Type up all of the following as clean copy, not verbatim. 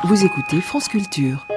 Vous écoutez France Culture.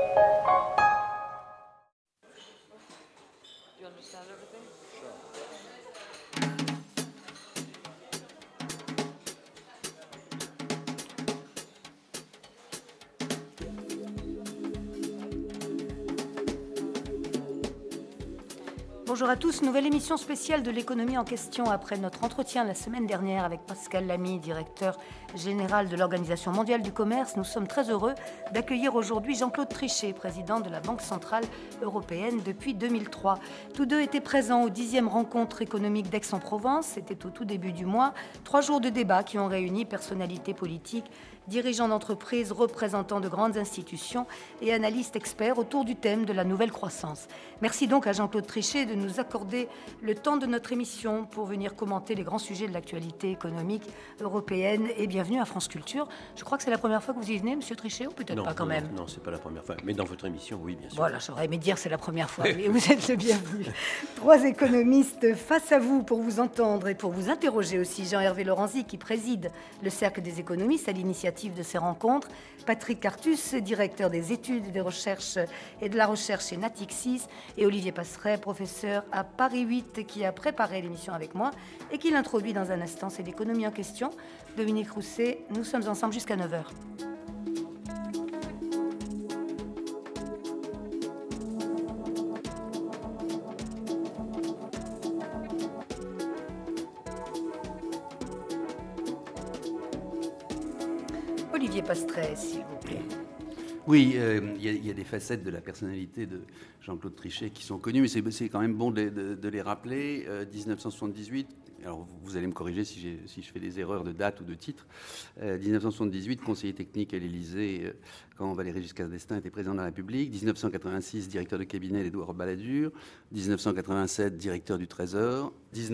Bonjour à tous, nouvelle émission spéciale de l'économie en question après notre entretien la semaine dernière avec Pascal Lamy, directeur général de l'Organisation mondiale du commerce. Nous sommes très heureux d'accueillir aujourd'hui Jean-Claude Trichet, président de la Banque centrale européenne depuis 2003. Tous deux étaient présents aux 10e rencontre économique d'Aix-en-Provence. C'était au tout début du mois. 3 jours de débats qui ont réuni personnalités politiques, dirigeants d'entreprises, représentants de grandes institutions et analystes experts autour du thème de la nouvelle croissance. Merci donc à Jean-Claude Trichet de nous accorder le temps de notre émission pour venir commenter les grands sujets de l'actualité économique européenne, et bienvenue à France Culture. Je crois que c'est la première fois que vous y venez, Monsieur Trichet, ou peut-être pas quand même? Non, c'est pas la première fois. Mais dans votre émission, oui, bien sûr. Voilà, j'aurais aimé dire c'est la première fois, mais vous êtes le bienvenu. 3 économistes face à vous pour vous entendre et pour vous interroger aussi. Jean-Hervé Lorenzi, qui préside le Cercle des économistes à l'initiative de ces rencontres. Patrick Artus, directeur des études et des recherches et de la recherche chez Natixis. Et Olivier Passeret, professeur à Paris 8, qui a préparé l'émission avec moi et qui l'introduit dans un instant. C'est l'économie en question. Dominique Rousset, nous sommes ensemble jusqu'à 9h. Olivier Passeret, s'il vous plaît. Oui, il y a des facettes de la personnalité de Jean-Claude Trichet qui sont connues, mais c'est quand même bon de les rappeler. 1978, alors vous allez me corriger si je fais des erreurs de date ou de titre. 1978, conseiller technique à l'Élysée quand Valéry Giscard d'Estaing était président de la République. 1986, directeur de cabinet d'Édouard Balladur. 1987, directeur du Trésor.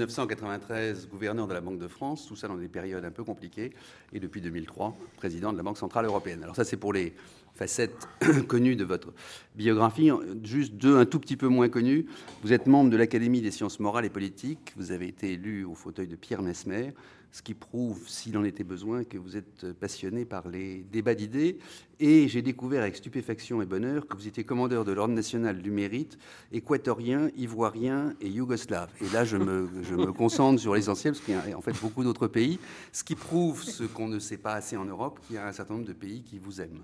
1993, gouverneur de la Banque de France. Tout ça dans des périodes un peu compliquées. Et depuis 2003, président de la Banque centrale européenne. Alors ça, c'est pour les facettes connues de votre biographie. Juste 2 un tout petit peu moins connues. Vous êtes membre de l'Académie des sciences morales et politiques. Vous avez été élu au fauteuil de Pierre Messmer, ce qui prouve, s'il en était besoin, que vous êtes passionné par les débats d'idées. Et j'ai découvert avec stupéfaction et bonheur que vous étiez commandeur de l'Ordre national du mérite, équatorien, ivoirien et yougoslave. Et là, je me concentre sur l'essentiel, parce qu'il y a en fait beaucoup d'autres pays, ce qui prouve ce qu'on ne sait pas assez en Europe, qu'il y a un certain nombre de pays qui vous aiment.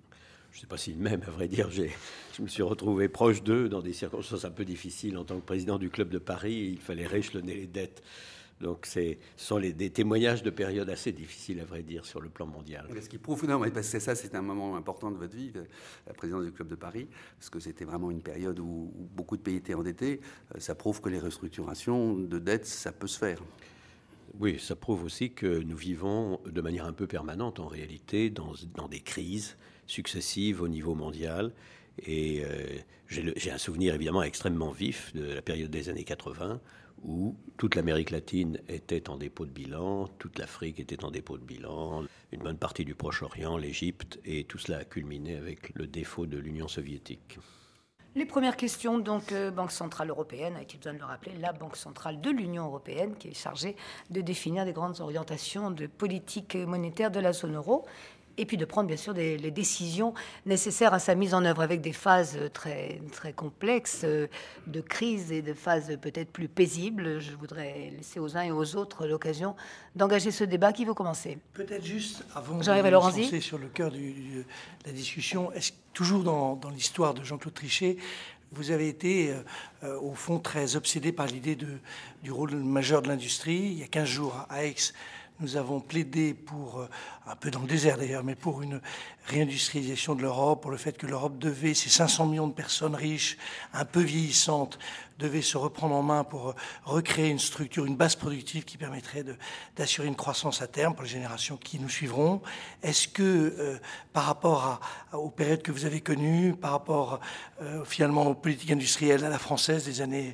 Je ne sais pas s'ils m'aiment, à vrai dire. Je me suis retrouvé proche d'eux dans des circonstances un peu difficiles. En tant que président du Club de Paris, il fallait rééchelonner les dettes. Donc, ce sont des témoignages de périodes assez difficiles, à vrai dire, sur le plan mondial. Ce qui prouve, non, parce que ça, c'est un moment important de votre vie, la présidence du Club de Paris, parce que c'était vraiment une période où beaucoup de pays étaient endettés. Ça prouve que les restructurations de dettes, ça peut se faire. Oui, ça prouve aussi que nous vivons de manière un peu permanente, en réalité, dans des crises successives au niveau mondial. Et j'ai un souvenir évidemment extrêmement vif de la période des années 80, où toute l'Amérique latine était en dépôt de bilan, toute l'Afrique était en dépôt de bilan, une bonne partie du Proche-Orient, l'Égypte, et tout cela a culminé avec le défaut de l'Union soviétique. Les premières questions, donc, Banque centrale européenne, a-t-il besoin de le rappeler, la Banque centrale de l'Union européenne, qui est chargée de définir des grandes orientations de politique monétaire de la zone euro, et puis de prendre bien sûr les décisions nécessaires à sa mise en œuvre, avec des phases très, très complexes de crise et de phases peut-être plus paisibles. Je voudrais laisser aux uns et aux autres l'occasion d'engager ce débat. Qui veut commencer? Peut-être juste avant Jean-Hervé de Lorenzi lancer sur le cœur de la discussion, est-ce que toujours dans l'histoire de Jean-Claude Trichet, vous avez été, au fond, très obsédé par l'idée du rôle majeur de l'industrie. Il y a 15 jours, à Aix, nous avons plaidé pour, un peu dans le désert d'ailleurs, mais pour une réindustrialisation de l'Europe, pour le fait que l'Europe devait, ces 500 millions de personnes riches, un peu vieillissantes, devaient se reprendre en main pour recréer une structure, une base productive qui permettrait d'assurer une croissance à terme pour les générations qui nous suivront. Est-ce que, par rapport aux périodes que vous avez connues, par rapport finalement aux politiques industrielles à la française des années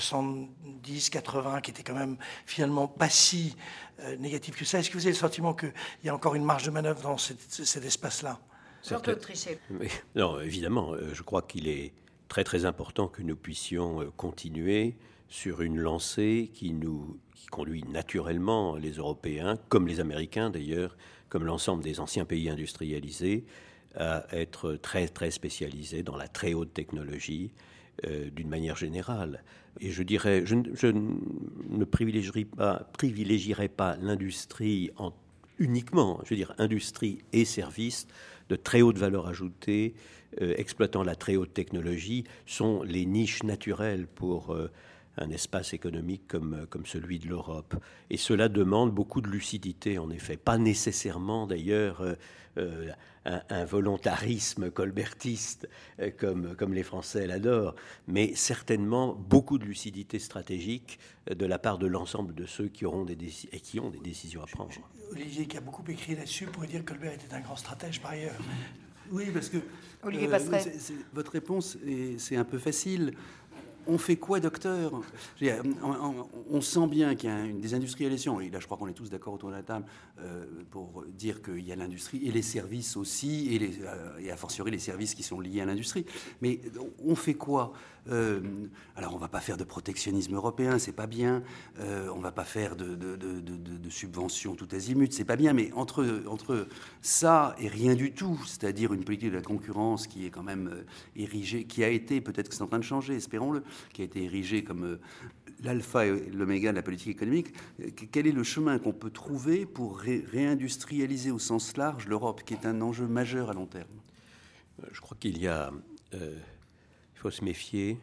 70, 80, qui étaient quand même finalement pas si négatif que ça. Est-ce que vous avez le sentiment qu'il y a encore une marge de manœuvre dans cet espace-là? Jean-Claude Trichet. Non, évidemment, je crois qu'il est très très important que nous puissions continuer sur une lancée qui conduit naturellement les Européens, comme les Américains d'ailleurs, comme l'ensemble des anciens pays industrialisés, à être très, très spécialisés dans la très haute technologie d'une manière générale. Et je dirais, je ne privilégierai pas l'industrie uniquement, je veux dire, industrie et services de très haute valeur ajoutée, exploitant la très haute technologie, sont les niches naturelles pour un espace économique comme celui de l'Europe. Et cela demande beaucoup de lucidité, en effet. Pas nécessairement, d'ailleurs, un volontarisme colbertiste, comme les Français l'adorent, mais certainement beaucoup de lucidité stratégique de la part de l'ensemble de ceux qui ont des décisions à prendre. Olivier, qui a beaucoup écrit là-dessus, pourrait dire que Colbert était un grand stratège par ailleurs. Oui, parce que Olivier Passeray. Votre réponse, c'est un peu facile. On fait quoi, docteur ? On sent bien qu'il y a une désindustrialisation, et là je crois qu'on est tous d'accord autour de la table pour dire qu'il y a l'industrie et les services aussi, et a fortiori les services qui sont liés à l'industrie. Mais on fait quoi ? Alors on ne va pas faire de protectionnisme européen, c'est pas bien. On ne va pas faire de subventions tout azimut, c'est pas bien. Mais entre ça et rien du tout, c'est-à-dire une politique de la concurrence qui est quand même érigée, qui a été, peut-être que c'est en train de changer, espérons-le, qui a été érigée comme l'alpha et l'oméga de la politique économique, quel est le chemin qu'on peut trouver pour réindustrialiser au sens large l'Europe, qui est un enjeu majeur à long terme ? Je crois qu'il faut se méfier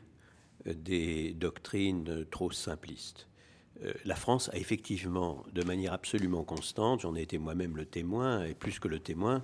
des doctrines trop simplistes. La France a effectivement, de manière absolument constante, j'en ai été moi-même le témoin, et plus que le témoin,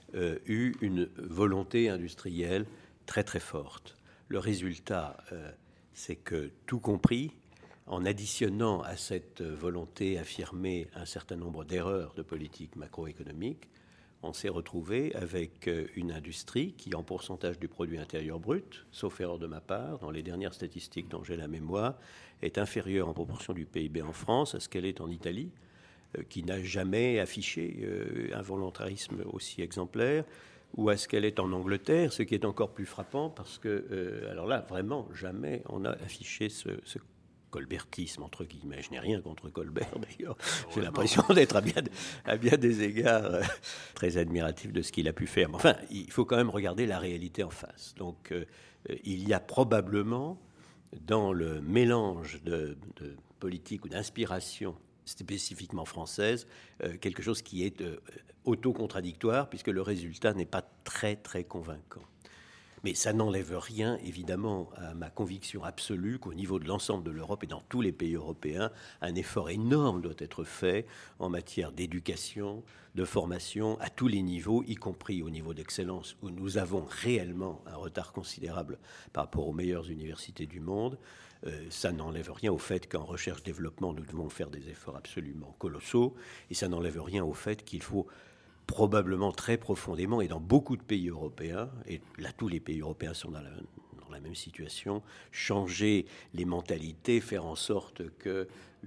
eu une volonté industrielle très très forte. Le résultat, c'est que, tout compris, en additionnant à cette volonté affirmée un certain nombre d'erreurs de politique macroéconomique, on s'est retrouvé avec une industrie qui, en pourcentage du produit intérieur brut, sauf erreur de ma part, dans les dernières statistiques dont j'ai la mémoire, est inférieure en proportion du PIB en France à ce qu'elle est en Italie, qui n'a jamais affiché un volontarisme aussi exemplaire, ou à ce qu'elle est en Angleterre, ce qui est encore plus frappant parce que, alors là, vraiment, jamais on a affiché ce colbertisme, entre guillemets. Je n'ai rien contre Colbert, d'ailleurs. J'ai l'impression d'être à bien des égards très admiratif de ce qu'il a pu faire. Mais enfin, il faut quand même regarder la réalité en face. Donc, il y a probablement, dans le mélange de politique ou d'inspiration spécifiquement française, quelque chose qui est auto-contradictoire, puisque le résultat n'est pas très, très convaincant. Mais ça n'enlève rien, évidemment, à ma conviction absolue qu'au niveau de l'ensemble de l'Europe et dans tous les pays européens, un effort énorme doit être fait en matière d'éducation, de formation, à tous les niveaux, y compris au niveau d'excellence, où nous avons réellement un retard considérable par rapport aux meilleures universités du monde. Ça n'enlève rien au fait qu'en recherche-développement, nous devons faire des efforts absolument colossaux, et ça n'enlève rien au fait qu'il faut probablement très profondément, et dans beaucoup de pays européens, et là tous les pays européens sont dans la même situation, changer les mentalités, faire en sorte que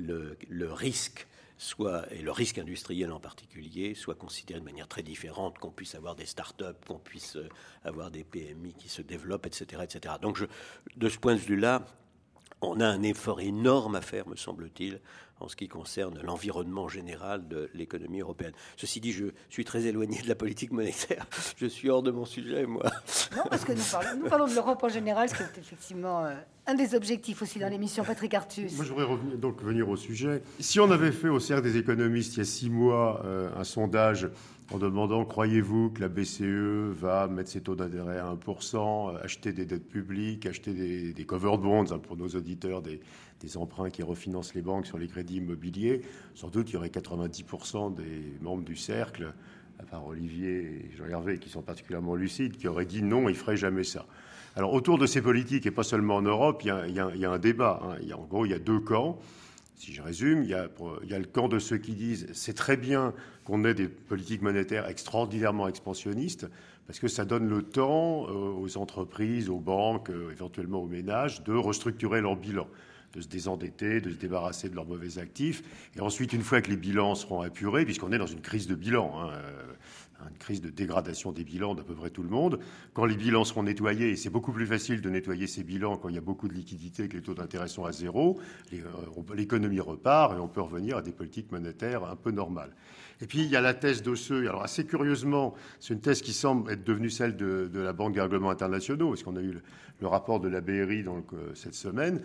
le risque soit, et le risque industriel en particulier, soit considéré de manière très différente, qu'on puisse avoir des start-up, qu'on puisse avoir des PMI qui se développent, etc. etc. Donc de ce point de vue-là, on a un effort énorme à faire, me semble-t-il, en ce qui concerne l'environnement général de l'économie européenne. Ceci dit, je suis très éloigné de la politique monétaire. Je suis hors de mon sujet, moi. Non, parce que nous parlons de l'Europe en général, ce qui est effectivement un des objectifs aussi dans l'émission. Patrick Artus. Moi, je voudrais revenir au sujet. Si on avait fait au Cercle des économistes, il y a 6 mois, un sondage en demandant, croyez-vous que la BCE va mettre ses taux d'intérêt à 1%, acheter des dettes publiques, acheter des covered bonds, pour nos auditeurs, des emprunts qui refinancent les banques sur les crédits immobiliers, sans doute il y aurait 90% des membres du Cercle, à part Olivier et Jean-Hervé, qui sont particulièrement lucides, qui auraient dit non, ils ne feraient jamais ça. Alors autour de ces politiques, et pas seulement en Europe, il y a un débat. En gros, il y a 2 camps. Si je résume, il y a le camp de ceux qui disent c'est très bien qu'on ait des politiques monétaires extraordinairement expansionnistes, parce que ça donne le temps aux entreprises, aux banques, éventuellement aux ménages, de restructurer leur bilan, de se désendetter, de se débarrasser de leurs mauvais actifs. Et ensuite, une fois que les bilans seront apurés, puisqu'on est dans une crise de bilan, une crise de dégradation des bilans d'à peu près tout le monde. Quand les bilans seront nettoyés, et c'est beaucoup plus facile de nettoyer ces bilans quand il y a beaucoup de liquidités, que les taux d'intérêt sont à zéro, l'économie repart et on peut revenir à des politiques monétaires un peu normales. Et puis, il y a la thèse d'Osseux. Alors, assez curieusement, c'est une thèse qui semble être devenue celle de la Banque des règlements internationaux, parce qu'on a eu le rapport de la BRI cette semaine,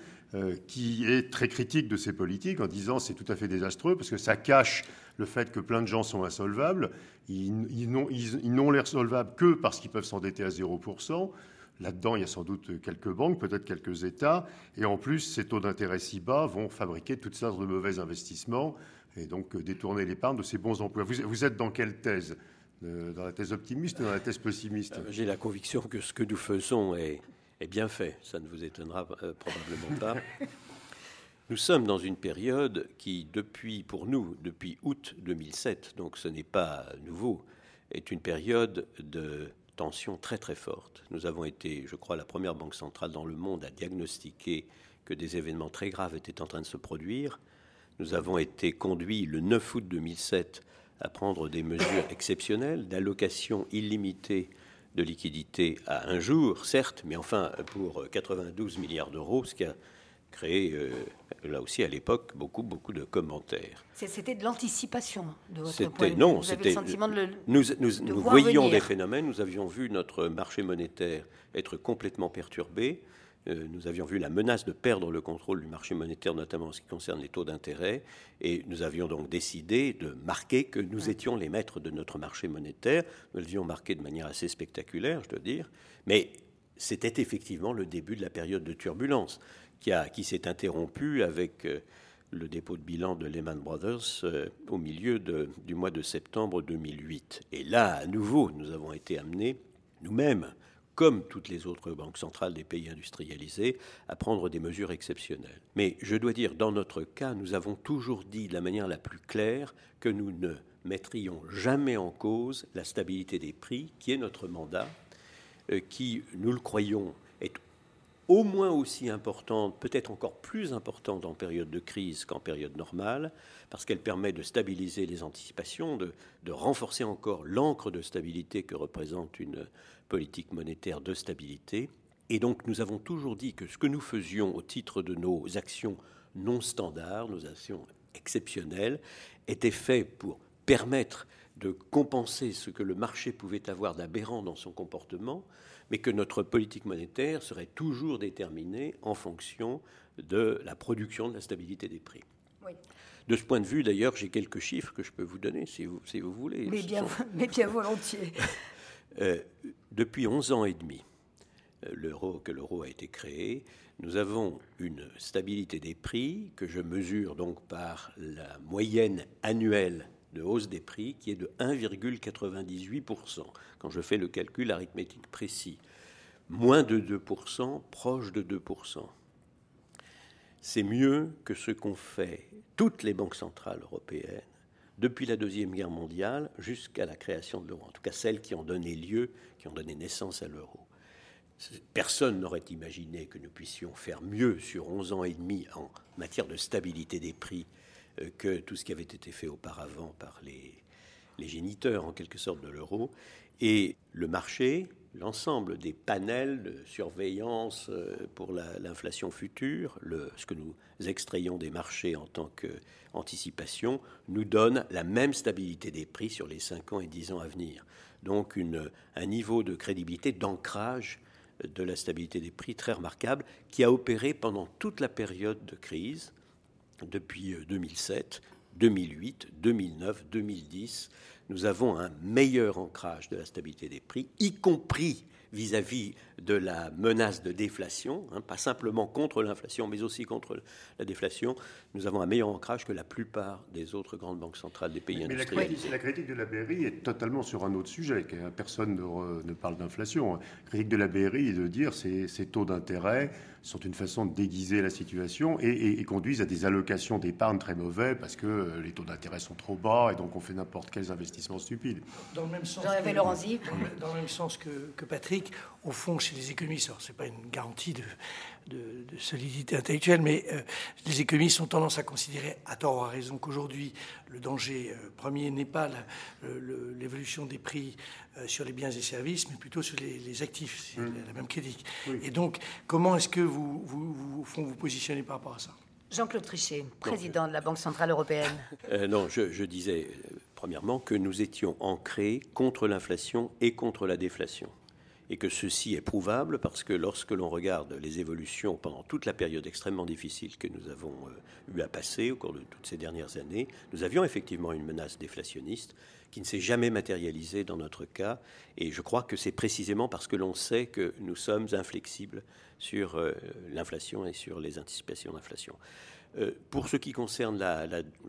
qui est très critique de ces politiques en disant c'est tout à fait désastreux, parce que ça cache le fait que plein de gens sont insolvables. Ils n'ont l'air solvables que parce qu'ils peuvent s'endetter à 0%. Là-dedans, il y a sans doute quelques banques, peut-être quelques États. Et en plus, ces taux d'intérêt si bas vont fabriquer toutes sortes de mauvais investissements et donc détourner l'épargne de ces bons emplois. Vous êtes dans quelle thèse ? Dans la thèse optimiste ou dans la thèse pessimiste ? J'ai la conviction que ce que nous faisons est bien fait. Ça ne vous étonnera probablement pas. Nous sommes dans une période qui, depuis août 2007, donc ce n'est pas nouveau, est une période de tension très très forte. Nous avons été, je crois, la première banque centrale dans le monde à diagnostiquer que des événements très graves étaient en train de se produire. Nous avons été conduits le 9 août 2007 à prendre des mesures exceptionnelles d'allocation illimitée de liquidités à un jour, certes, mais enfin pour 92 milliards d'euros, ce qui a créé, là aussi à l'époque, beaucoup de commentaires. C'était de l'anticipation de votre c'était, point de vue. Non, vous c'était, avez le sentiment de nous voyions des phénomènes, nous avions vu notre marché monétaire être complètement perturbé, nous avions vu la menace de perdre le contrôle du marché monétaire, notamment en ce qui concerne les taux d'intérêt, et nous avions donc décidé de marquer que nous étions les maîtres de notre marché monétaire. Nous l'avions marqué de manière assez spectaculaire, je dois dire, mais c'était effectivement le début de la période de turbulence qui s'est interrompue avec le dépôt de bilan de Lehman Brothers au milieu du mois de septembre 2008. Et là, à nouveau, nous avons été amenés, nous-mêmes, comme toutes les autres banques centrales des pays industrialisés, à prendre des mesures exceptionnelles. Mais je dois dire, dans notre cas, nous avons toujours dit de la manière la plus claire que nous ne mettrions jamais en cause la stabilité des prix, qui est notre mandat, qui, nous le croyons, est au moins aussi importante, peut-être encore plus importante en période de crise qu'en période normale, parce qu'elle permet de stabiliser les anticipations, de renforcer encore l'encre de stabilité que représente une politique monétaire de stabilité. Et donc nous avons toujours dit que ce que nous faisions au titre de nos actions non standards, nos actions exceptionnelles, était fait pour permettre de compenser ce que le marché pouvait avoir d'aberrant dans son comportement, mais que notre politique monétaire serait toujours déterminée en fonction de la production de la stabilité des prix. Oui. De ce point de vue, d'ailleurs, j'ai quelques chiffres que je peux vous donner, si vous voulez. Mais bien volontiers. Depuis 11 ans et demi, que l'euro a été créé, nous avons une stabilité des prix que je mesure donc par la moyenne annuelle de hausse des prix qui est de 1,98%. Quand je fais le calcul arithmétique précis, moins de 2%, proche de 2%. C'est mieux que ce qu'ont fait toutes les banques centrales européennes depuis la Deuxième Guerre mondiale jusqu'à la création de l'euro. En tout cas, celles qui ont donné naissance à l'euro. Personne n'aurait imaginé que nous puissions faire mieux sur 11 ans et demi en matière de stabilité des prix que tout ce qui avait été fait auparavant par les géniteurs, en quelque sorte, de l'euro. Et le marché, l'ensemble des panels de surveillance pour l'inflation future, ce que nous extrayons des marchés en tant qu'anticipation, nous donne la même stabilité des prix sur les 5 ans et 10 ans à venir. Donc un niveau de crédibilité, d'ancrage de la stabilité des prix très remarquable, qui a opéré pendant toute la période de crise, depuis 2007, 2008, 2009, 2010, nous avons un meilleur ancrage de la stabilité des prix, y compris vis-à-vis de la menace de déflation, pas simplement contre l'inflation, mais aussi contre la déflation. Nous avons un meilleur ancrage que la plupart des autres grandes banques centrales des pays industriels. Mais la critique de la BRI est totalement sur un autre sujet. Personne ne parle d'inflation. La critique de la BRI est de dire que ces taux d'intérêt sont une façon de déguiser la situation et conduisent à des allocations d'épargne très mauvais parce que les taux d'intérêt sont trop bas et donc on fait n'importe quels investissements avertissement stupide. Dans le même sens Jean-Hervé Lorenzi. Dans le même sens que Patrick, au fond, chez les économistes, ce n'est pas une garantie de solidité intellectuelle, mais les économistes ont tendance à considérer, à tort ou à raison, qu'aujourd'hui, le danger premier n'est pas l'évolution des prix sur les biens et services, mais plutôt sur les actifs. C'est la même critique. Oui. Et donc, comment est-ce que vous positionnez par rapport à ça ? Jean-Claude Trichet, président de la Banque Centrale Européenne. Non, je disais, premièrement, que nous étions ancrés contre l'inflation et contre la déflation. Et que ceci est prouvable parce que lorsque l'on regarde les évolutions pendant toute la période extrêmement difficile que nous avons eu à passer au cours de toutes ces dernières années, nous avions effectivement une menace déflationniste qui ne s'est jamais matérialisée dans notre cas. Et je crois que c'est précisément parce que l'on sait que nous sommes inflexibles sur l'inflation et sur les anticipations d'inflation. Pour ce qui concerne la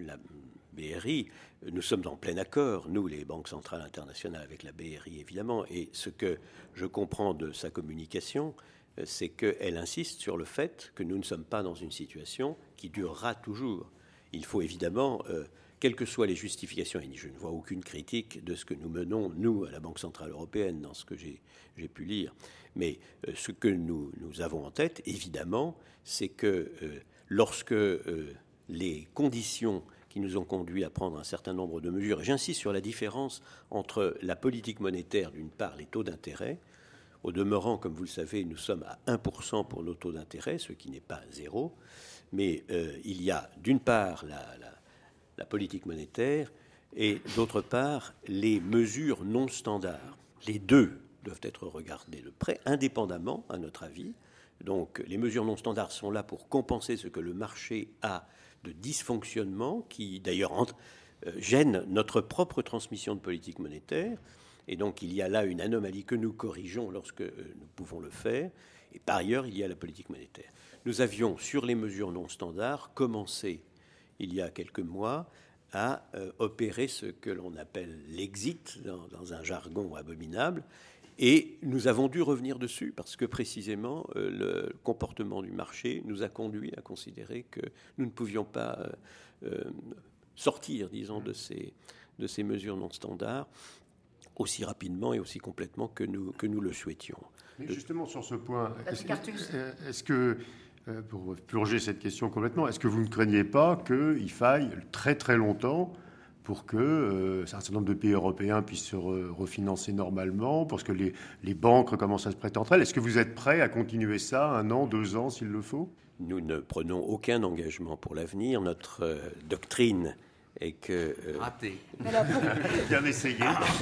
BRI, nous sommes en plein accord, nous, les banques centrales internationales, avec la BRI, évidemment. Et ce que je comprends de sa communication, c'est qu'elle insiste sur le fait que nous ne sommes pas dans une situation qui durera toujours. Il faut évidemment, quelles que soient les justifications, et je ne vois aucune critique de ce que nous menons, nous, à la Banque Centrale Européenne, dans ce que j'ai pu lire. Mais ce que nous avons en tête, évidemment, c'est que lorsque les conditions qui nous ont conduits à prendre un certain nombre de mesures. Et j'insiste sur la différence entre la politique monétaire, d'une part, les taux d'intérêt. Au demeurant, comme vous le savez, nous sommes à 1% pour nos taux d'intérêt, ce qui n'est pas zéro. Mais il y a, d'une part, la politique monétaire et, d'autre part, les mesures non standards. Les deux doivent être regardés de près, indépendamment, à notre avis. Donc, les mesures non standards sont là pour compenser ce que le marché a de dysfonctionnement qui, d'ailleurs, gêne notre propre transmission de politique monétaire. Et donc, il y a là une anomalie que nous corrigeons lorsque nous pouvons le faire. Et par ailleurs, il y a la politique monétaire. Nous avions, sur les mesures non standards, commencé, il y a quelques mois, à opérer ce que l'on appelle l'exit, dans un jargon abominable. Et nous avons dû revenir dessus parce que précisément le comportement du marché nous a conduit à considérer que nous ne pouvions pas sortir, disons, de ces mesures non standards aussi rapidement et aussi complètement que nous le souhaitions. Mais justement sur ce point, est-ce que, pour purger cette question complètement, est-ce que vous ne craignez pas qu'il faille très très longtemps pour que un certain nombre de pays européens puissent se refinancer normalement, parce que les banques recommencent à se prêter entre elles? Est-ce que vous êtes prêt à continuer ça 1 an, 2 ans, s'il le faut? Nous ne prenons aucun engagement pour l'avenir. Notre doctrine est que... Raté. Bien essayé.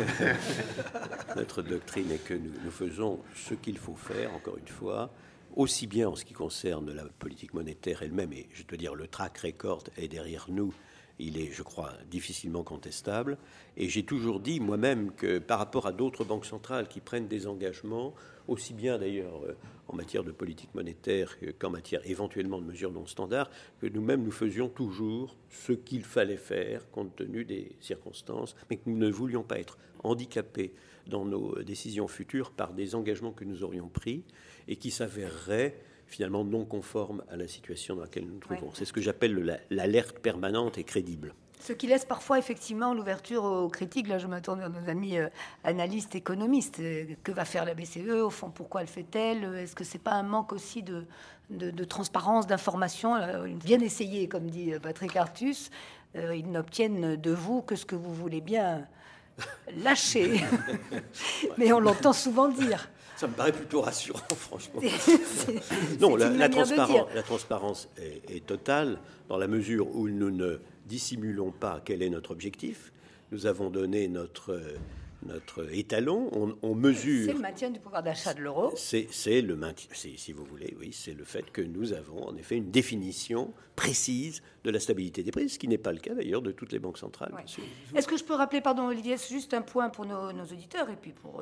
Notre doctrine est que nous faisons ce qu'il faut faire, encore une fois, aussi bien en ce qui concerne la politique monétaire elle-même, et je dois dire le track record est derrière nous. Il est, je crois, difficilement contestable. Et j'ai toujours dit moi-même que par rapport à d'autres banques centrales qui prennent des engagements, aussi bien d'ailleurs en matière de politique monétaire qu'en matière éventuellement de mesures non standards, que nous-mêmes nous faisions toujours ce qu'il fallait faire compte tenu des circonstances, mais que nous ne voulions pas être handicapés dans nos décisions futures par des engagements que nous aurions pris et qui s'avéreraient finalement non conforme à la situation dans laquelle nous nous trouvons. Ouais. C'est ce que j'appelle l'alerte permanente et crédible. Ce qui laisse parfois effectivement l'ouverture aux critiques. Là, je me tourne vers nos amis analystes, économistes. Que va faire la BCE? Au fond, pourquoi elle fait-elle? Est-ce que c'est pas un manque aussi de transparence, d'information? Bien essayé, comme dit Patrick Artus. Ils n'obtiennent de vous que ce que vous voulez bien lâcher. Mais on l'entend souvent dire. Ça me paraît plutôt rassurant, franchement. Non, la transparence est totale dans la mesure où nous ne dissimulons pas quel est notre objectif. Nous avons donné notre étalon, on mesure... C'est le maintien du pouvoir d'achat de l'euro. C'est le maintien, si vous voulez, oui, c'est le fait que nous avons en effet une définition précise de la stabilité des prix, ce qui n'est pas le cas d'ailleurs de toutes les banques centrales. Ouais. Est-ce que je peux rappeler, pardon Olivier, juste un point pour nos auditeurs et puis pour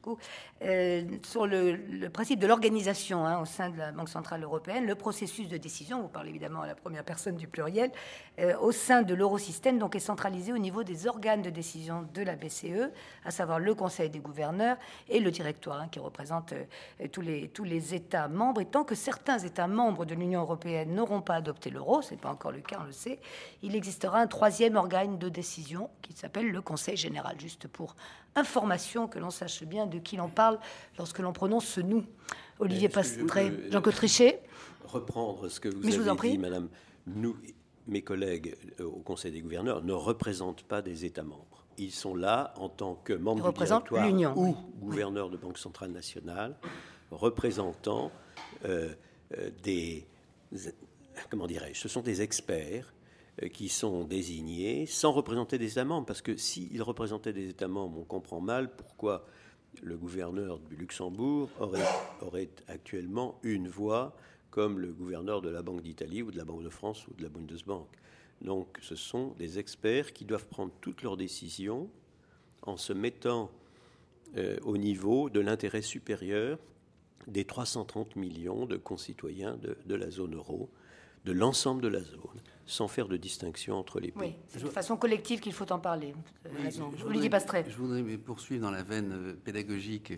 beaucoup, sur le principe de l'organisation au sein de la Banque Centrale Européenne, le processus de décision, vous parlez évidemment à la première personne du pluriel, au sein de l'eurosystème, donc est centralisé au niveau des organes de décision de la BCE, à savoir le Conseil des gouverneurs et le directoire, qui représente tous les États membres. Et tant que certains États membres de l'Union européenne n'auront pas adopté l'euro, ce n'est pas encore le cas, on le sait, il existera un troisième organe de décision qui s'appelle le Conseil général, juste pour information, que l'on sache bien de qui l'on parle lorsque l'on prononce ce nous. Olivier Pastré, Jean-Claude Trichet. Reprendre ce que vous avez dit, madame. Nous, mes collègues au Conseil des gouverneurs, ne représentent pas des États membres. Ils sont là en tant que membres du directoire ou gouverneurs de Banque centrale nationale, représentant comment dirais-je, ce sont des experts qui sont désignés sans représenter des États membres, parce que s'ils représentaient des États membres, on comprend mal pourquoi le gouverneur du Luxembourg aurait actuellement une voix comme le gouverneur de la Banque d'Italie ou de la Banque de France ou de la Bundesbank. Donc ce sont des experts qui doivent prendre toutes leurs décisions en se mettant au niveau de l'intérêt supérieur des 330 millions de concitoyens de la zone euro, de l'ensemble de la zone, sans faire de distinction entre les pays. Oui, c'est de façon collective qu'il faut en parler. Olivier Pastré. Je voudrais poursuivre dans la veine pédagogique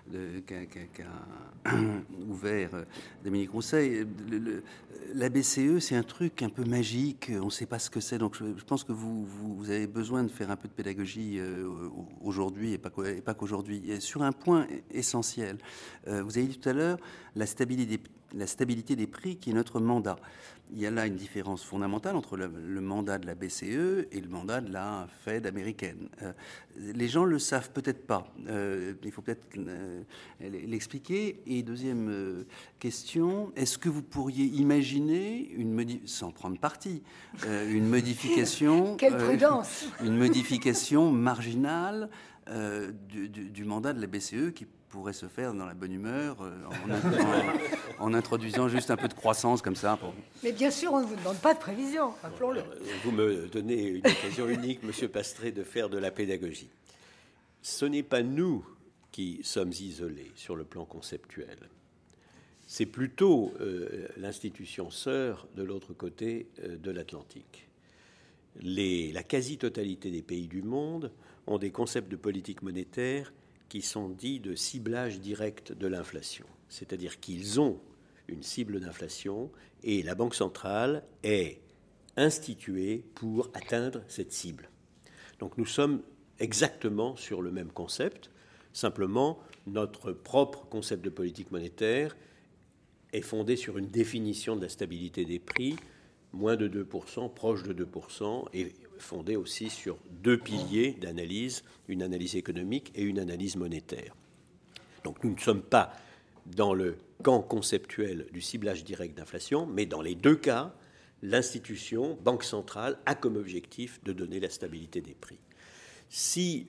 qu'a ouvert Dominique Rousset. La BCE, c'est un truc un peu magique, on ne sait pas ce que c'est, donc je pense que vous avez besoin de faire un peu de pédagogie aujourd'hui, et pas qu'aujourd'hui. Et sur un point essentiel, vous avez dit tout à l'heure la stabilité des prix qui est notre mandat. Il y a là une différence fondamentale entre le mandat de la BCE et le mandat de la Fed américaine. Les gens ne le savent peut-être pas. Il faut peut-être l'expliquer. Et deuxième question, est-ce que vous pourriez imaginer, sans prendre parti, une modification... Quelle prudence une modification marginale du mandat de la BCE qui pourrait se faire dans la bonne humeur, en introduisant juste un peu de croissance comme ça. Mais bien sûr, on ne vous demande pas de prévision, rappelons-le. Vous me donnez une occasion unique, Monsieur Pastré, de faire de la pédagogie. Ce n'est pas nous qui sommes isolés sur le plan conceptuel. C'est plutôt l'institution sœur de l'autre côté de l'Atlantique. La quasi-totalité des pays du monde ont des concepts de politique monétaire qui sont dits de ciblage direct de l'inflation. C'est-à-dire qu'ils ont une cible d'inflation et la Banque centrale est instituée pour atteindre cette cible. Donc nous sommes exactement sur le même concept, simplement notre propre concept de politique monétaire est fondé sur une définition de la stabilité des prix, moins de 2%, proche de 2%, et fondé aussi sur deux piliers d'analyse, une analyse économique et une analyse monétaire. Donc nous ne sommes pas dans le camp conceptuel du ciblage direct d'inflation, mais dans les deux cas, l'institution, Banque centrale, a comme objectif de donner la stabilité des prix. Si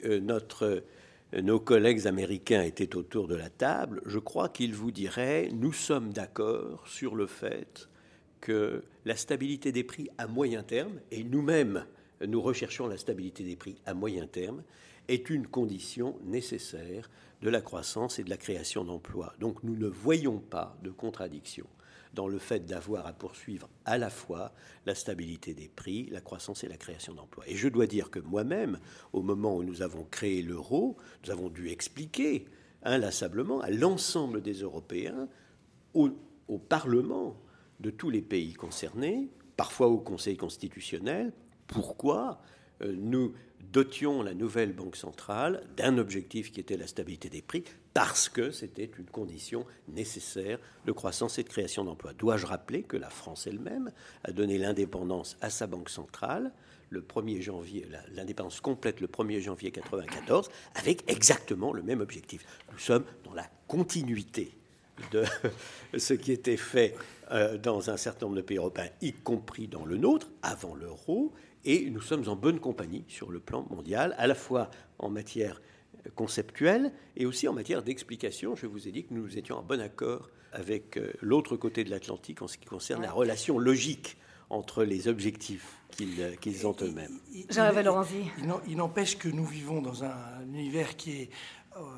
nos collègues américains étaient autour de la table, je crois qu'ils vous diraient « Nous sommes d'accord sur le fait que la stabilité des prix à moyen terme, et nous-mêmes, nous recherchons la stabilité des prix à moyen terme, est une condition nécessaire de la croissance et de la création d'emplois. Donc nous ne voyons pas de contradiction dans le fait d'avoir à poursuivre à la fois la stabilité des prix, la croissance et la création d'emplois. Et je dois dire que moi-même, au moment où nous avons créé l'euro, nous avons dû expliquer inlassablement à l'ensemble des Européens, au Parlement de tous les pays concernés, parfois au Conseil constitutionnel, pourquoi nous dotions la nouvelle Banque centrale d'un objectif qui était la stabilité des prix, parce que c'était une condition nécessaire de croissance et de création d'emplois. Dois-je rappeler que la France elle-même a donné l'indépendance à sa Banque centrale le 1er janvier, l'indépendance complète le 1er janvier 1994, avec exactement le même objectif. Nous sommes dans la continuité de ce qui était fait dans un certain nombre de pays européens, y compris dans le nôtre, avant l'euro, et nous sommes en bonne compagnie sur le plan mondial, à la fois en matière conceptuelle et aussi en matière d'explication. Je vous ai dit que nous étions en bon accord avec l'autre côté de l'Atlantique en ce qui concerne la relation logique entre les objectifs qu'ils ont eux-mêmes. Jean-Hervé Lorenzi. Il n'empêche que nous vivons dans un univers qui est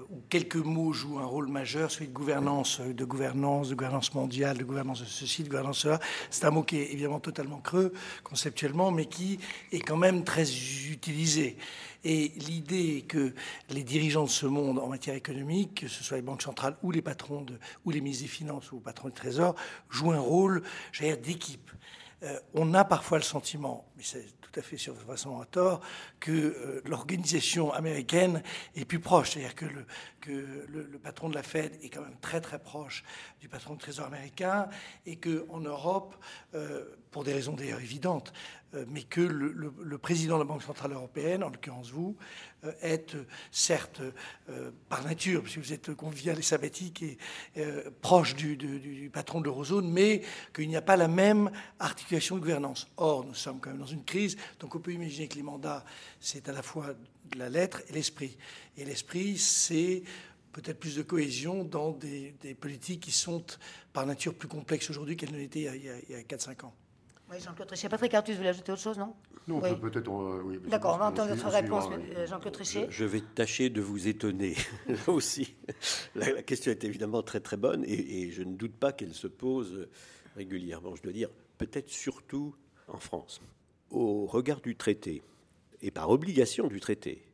où quelques mots jouent un rôle majeur, celui de gouvernance mondiale, de gouvernance de ceci, de gouvernance de cela. C'est un mot qui est évidemment totalement creux conceptuellement, mais qui est quand même très utilisé. Et l'idée que les dirigeants de ce monde en matière économique, que ce soit les banques centrales ou les patrons ou les ministres des Finances ou les patrons du Trésor, jouent un rôle, j'allais dire, d'équipe. On a parfois le sentiment, mais c'est tout à fait sur façon à tort, que l'organisation américaine est plus proche. C'est-à-dire que le patron de la Fed est quand même très très proche du patron du Trésor américain, et qu'en Europe, pour des raisons d'ailleurs évidentes, mais que le président de la Banque centrale européenne, en l'occurrence vous, êtes certes par nature, puisque vous êtes convivial et sympathique et proche du patron de l'eurozone, mais qu'il n'y a pas la même articulation de gouvernance. Or, nous sommes quand même dans une crise, donc on peut imaginer que les mandats, c'est à la fois la lettre et l'esprit. Et l'esprit, c'est peut-être plus de cohésion dans des politiques qui sont par nature plus complexes aujourd'hui qu'elles ne l'étaient il y a 4-5 ans. Oui, Jean-Claude Trichet. Patrick Artus, vous voulez ajouter autre chose, non? Non, oui. peut-être... oui, d'accord, on va entendre votre réponse, Jean-Claude Trichet. Je vais tâcher de vous étonner, là aussi. La question est évidemment très très bonne, et je ne doute pas qu'elle se pose régulièrement, je dois dire, peut-être surtout en France. Au regard du traité, et par obligation du traité,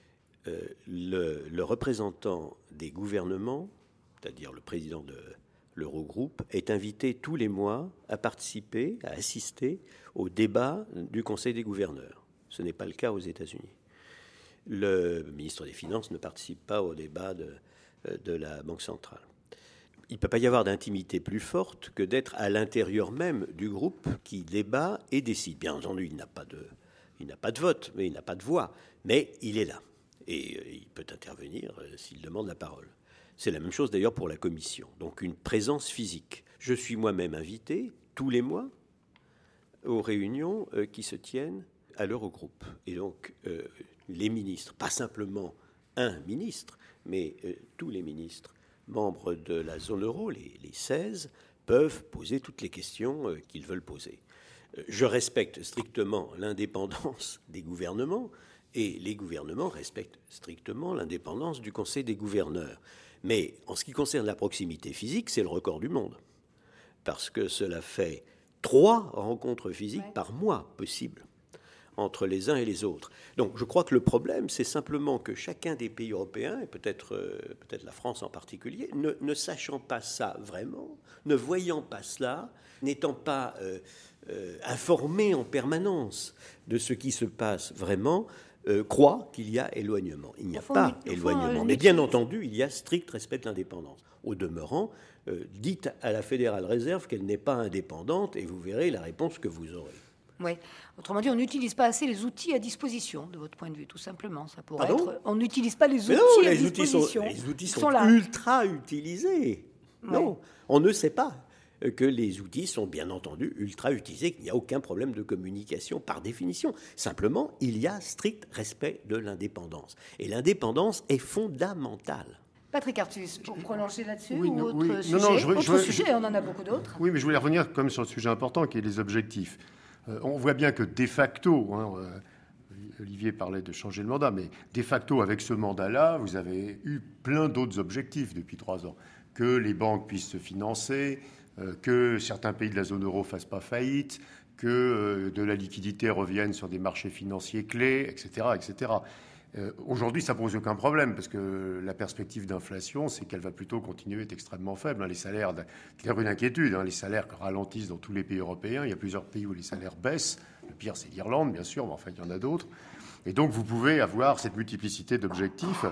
le représentant des gouvernements, c'est-à-dire le président de l'Eurogroupe, est invité tous les mois à participer, à assister au débat du Conseil des gouverneurs. Ce n'est pas le cas aux États-Unis. Le ministre des Finances ne participe pas au débat de la Banque centrale. Il ne peut pas y avoir d'intimité plus forte que d'être à l'intérieur même du groupe qui débat et décide. Bien entendu, il n'a pas de vote, mais il n'a pas de voix, mais il est là. Et il peut intervenir s'il demande la parole. C'est la même chose d'ailleurs pour la Commission. Donc une présence physique. Je suis moi-même invité tous les mois aux réunions qui se tiennent à l'Eurogroupe. Et donc les ministres, pas simplement un ministre, mais tous les ministres membres de la zone euro, les 16, peuvent poser toutes les questions qu'ils veulent poser. Je respecte strictement l'indépendance des gouvernements, et les gouvernements respectent strictement l'indépendance du Conseil des gouverneurs. Mais en ce qui concerne la proximité physique, c'est le record du monde. Parce que cela fait 3 rencontres physiques par mois possibles entre les uns et les autres. Donc je crois que le problème, c'est simplement que chacun des pays européens, et peut-être la France en particulier, ne sachant pas ça vraiment, ne voyant pas cela, n'étant pas informé en permanence de ce qui se passe vraiment, croit qu'il y a éloignement. Il n'y a pas éloignement. Mais bien entendu, il y a strict respect de l'indépendance. Au demeurant, dites à la Fédérale Réserve qu'elle n'est pas indépendante et vous verrez la réponse que vous aurez. Oui. Autrement dit, on n'utilise pas assez les outils à disposition, de votre point de vue, tout simplement. Ça pourrait être. On n'utilise pas les outils à disposition. Les outils sont ultra utilisés. Ouais. Non, on ne sait pas que les outils sont bien entendu ultra utilisés, qu'il n'y a aucun problème de communication par définition. Simplement, il y a strict respect de l'indépendance. Et l'indépendance est fondamentale. Patrick Artus, pour prolonger là-dessus ou autre sujet sujet, on en a beaucoup d'autres. Oui, mais je voulais revenir comme sur le sujet important qui est les objectifs. On voit bien que de facto, Olivier parlait de changer le mandat, mais de facto, avec ce mandat-là, vous avez eu plein d'autres objectifs depuis 3 ans. Que les banques puissent se financer, que certains pays de la zone euro ne fassent pas faillite, que de la liquidité revienne sur des marchés financiers clés, etc. etc. Aujourd'hui, ça ne pose aucun problème, parce que la perspective d'inflation, c'est qu'elle va plutôt continuer à être extrêmement faible. Les salaires, il y a une inquiétude, les salaires ralentissent dans tous les pays européens. Il y a plusieurs pays où les salaires baissent. Le pire, c'est l'Irlande, bien sûr, mais enfin, il y en a d'autres. Et donc, vous pouvez avoir cette multiplicité d'objectifs.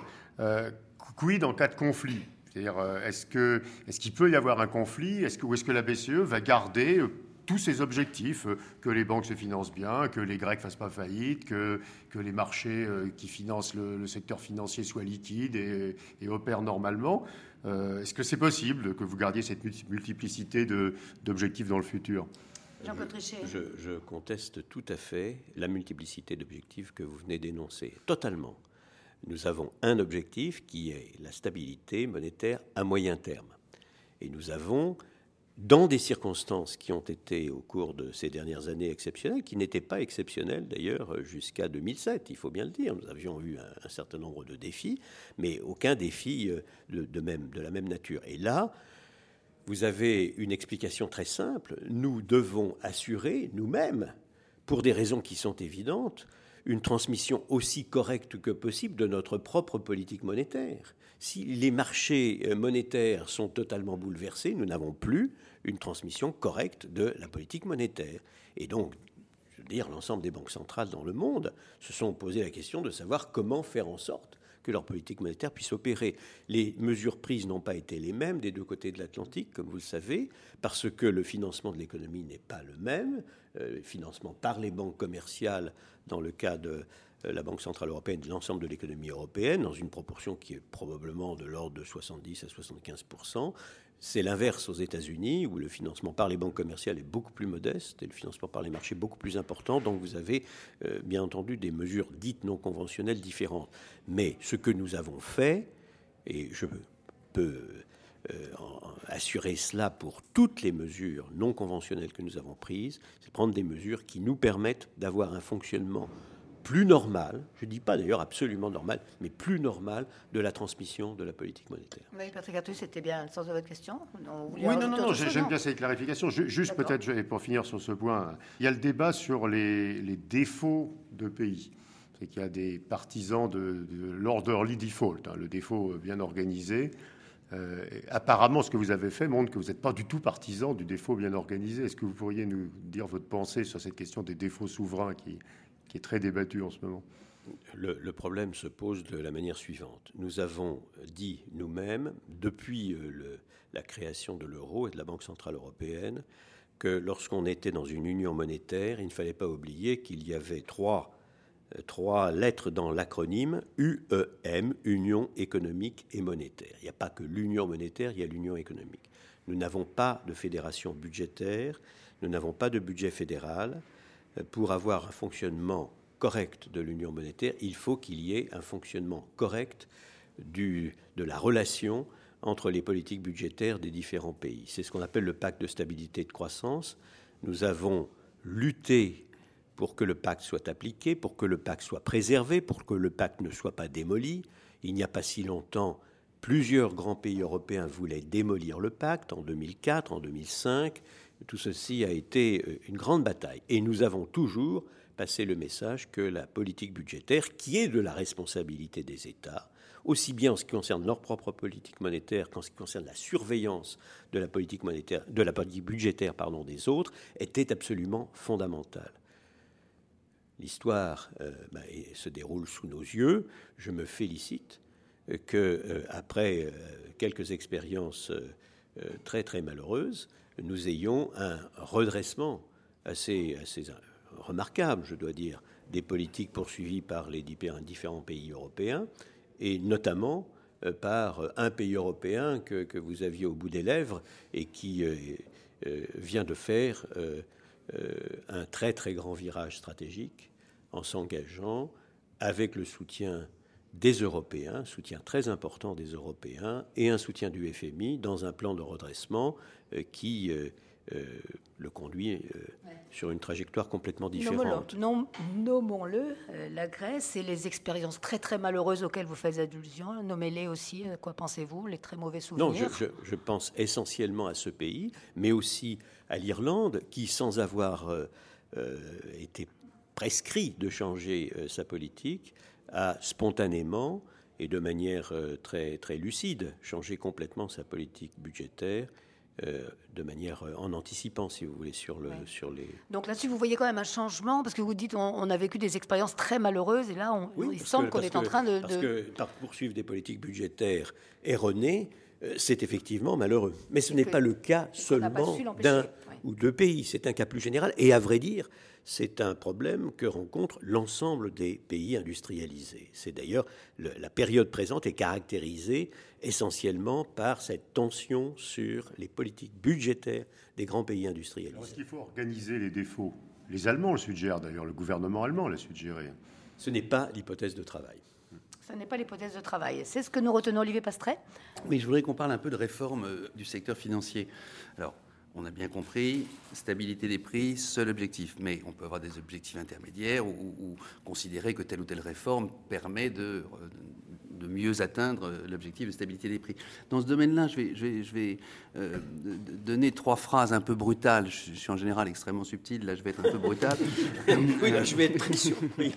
Quid en cas de conflit ? C'est-à-dire, est-ce qu'il peut y avoir un conflit ? Ou est-ce que la BCE va garder tous ces objectifs, que les banques se financent bien, que les Grecs ne fassent pas faillite, que les marchés qui financent le secteur financier soient liquides et opèrent normalement. Est-ce que c'est possible que vous gardiez cette multiplicité d'objectifs dans le futur ? Jean-Claude Trichet. Je conteste tout à fait la multiplicité d'objectifs que vous venez d'énoncer. Totalement. Nous avons un objectif qui est la stabilité monétaire à moyen terme. Et nous avons dans des circonstances qui ont été au cours de ces dernières années exceptionnelles, qui n'étaient pas exceptionnelles d'ailleurs jusqu'à 2007, il faut bien le dire. Nous avions eu un certain nombre de défis, mais aucun défi de la même nature. Et là, vous avez une explication très simple. Nous devons assurer nous-mêmes, pour des raisons qui sont évidentes, une transmission aussi correcte que possible de notre propre politique monétaire. Si les marchés monétaires sont totalement bouleversés, nous n'avons plus une transmission correcte de la politique monétaire. Et donc, je veux dire, l'ensemble des banques centrales dans le monde se sont posé la question de savoir comment faire en sorte que leur politique monétaire puisse opérer. Les mesures prises n'ont pas été les mêmes des deux côtés de l'Atlantique, comme vous le savez, parce que le financement de l'économie n'est pas le même. Le financement par les banques commerciales, dans le cas de la Banque centrale européenne, de l'ensemble de l'économie européenne, dans une proportion qui est probablement de l'ordre de 70 à 75%. C'est l'inverse aux États-Unis, où le financement par les banques commerciales est beaucoup plus modeste et le financement par les marchés beaucoup plus important. Donc vous avez bien entendu des mesures dites non conventionnelles différentes. Mais ce que nous avons fait, et je peux assurer cela pour toutes les mesures non conventionnelles que nous avons prises, c'est prendre des mesures qui nous permettent d'avoir un fonctionnement plus normal, je ne dis pas d'ailleurs absolument normal, mais plus normal de la transmission de la politique monétaire. Oui, Patrick Artus, c'était bien le sens de votre question. Non, j'aime bien ces clarifications. Juste peut-être, pour finir sur ce point, il y a le débat sur les défauts de pays. C'est qu'il y a des partisans de l'orderly default, le défaut bien organisé. Apparemment, ce que vous avez fait montre que vous n'êtes pas du tout partisan du défaut bien organisé. Est-ce que vous pourriez nous dire votre pensée sur cette question des défauts souverains qui est très débattue en ce moment? Le problème se pose de la manière suivante. Nous avons dit nous-mêmes, depuis la création de l'euro et de la Banque centrale européenne, que lorsqu'on était dans une union monétaire, il ne fallait pas oublier qu'il y avait trois lettres dans l'acronyme UEM, Union économique et monétaire. Il n'y a pas que l'union monétaire, il y a l'union économique. Nous n'avons pas de fédération budgétaire, nous n'avons pas de budget fédéral. Pour avoir un fonctionnement correct de l'union monétaire, il faut qu'il y ait un fonctionnement correct de la relation entre les politiques budgétaires des différents pays. C'est ce qu'on appelle le pacte de stabilité et de croissance. Nous avons lutté pour que le pacte soit appliqué, pour que le pacte soit préservé, pour que le pacte ne soit pas démoli. Il n'y a pas si longtemps, plusieurs grands pays européens voulaient démolir le pacte, en 2004, en 2005. Tout ceci a été une grande bataille. Et nous avons toujours passé le message que la politique budgétaire, qui est de la responsabilité des États, aussi bien en ce qui concerne leur propre politique monétaire qu'en ce qui concerne la surveillance de la politique monétaire, de la politique budgétaire des autres, était absolument fondamentale. L'histoire se déroule sous nos yeux. Je me félicite qu'après quelques expériences très très malheureuses, nous ayons un redressement assez remarquable, je dois dire, des politiques poursuivies par les différents pays européens, et notamment par un pays européen que vous aviez au bout des lèvres et qui vient de faire un très très grand virage stratégique en s'engageant avec le soutien des Européens, un soutien très important des Européens et un soutien du FMI dans un plan de redressement qui le conduit sur une trajectoire complètement différente. Nommons-le, la Grèce et les expériences très très malheureuses auxquelles vous faites allusion, nommez-les aussi, quoi pensez-vous, les très mauvais souvenirs? Non, je pense essentiellement à ce pays, mais aussi à l'Irlande qui, sans avoir été prescrit de changer sa politique, a spontanément et de manière très, très lucide changé complètement sa politique budgétaire, de manière en anticipant, si vous voulez, sur les... Donc là-dessus, vous voyez quand même un changement, parce que vous dites on a vécu des expériences très malheureuses, et là, il semble qu'on est en train de... Parce que poursuivre des politiques budgétaires erronées, c'est effectivement malheureux. Mais ce n'est pas le cas seulement d'un ou deux pays, c'est un cas plus général, et à vrai dire, c'est un problème que rencontre l'ensemble des pays industrialisés. C'est d'ailleurs la période présente est caractérisée essentiellement par cette tension sur les politiques budgétaires des grands pays industrialisés. Alors, est-ce qu'il faut organiser les défauts? Les Allemands le suggèrent d'ailleurs, le gouvernement allemand l'a suggéré. Ce n'est pas l'hypothèse de travail. Ce n'est pas l'hypothèse de travail. C'est ce que nous retenons, Olivier Pastret? Oui, je voudrais qu'on parle un peu de réforme du secteur financier. Alors, On a bien compris, stabilité des prix, seul objectif. Mais on peut avoir des objectifs intermédiaires ou considérer que telle ou telle réforme permet de mieux atteindre l'objectif de stabilité des prix. Dans ce domaine-là, je vais donner 3 phrases un peu brutales. Je suis en général extrêmement subtil, là je vais être un peu brutal. Oui, là, je vais être très surpris.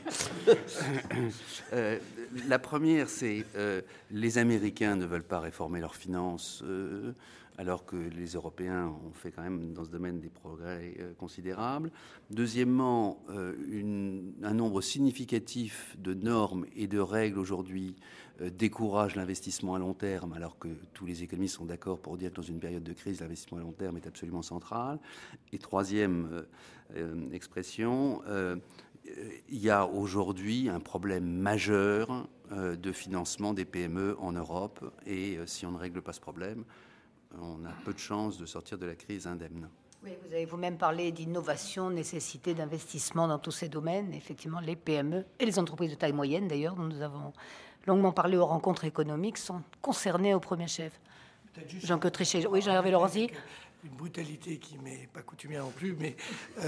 La première, c'est les Américains ne veulent pas réformer leurs finances, alors que les Européens ont fait quand même dans ce domaine des progrès considérables. Deuxièmement, un nombre significatif de normes et de règles aujourd'hui décourage l'investissement à long terme, alors que tous les économistes sont d'accord pour dire que dans une période de crise, l'investissement à long terme est absolument central. Et troisième expression, il y a aujourd'hui un problème majeur de financement des PME en Europe, et si on ne règle pas ce problème, on a peu de chances de sortir de la crise indemne. Oui, vous avez vous-même parlé d'innovation, nécessité d'investissement dans tous ces domaines. Effectivement, les PME et les entreprises de taille moyenne, d'ailleurs, dont nous avons longuement parlé aux rencontres économiques, sont concernées au premier chef. Jean-Claude Trichet. Oui, Jean-Hervé Lorenzi. Une brutalité qui m'est pas coutumière non plus, mais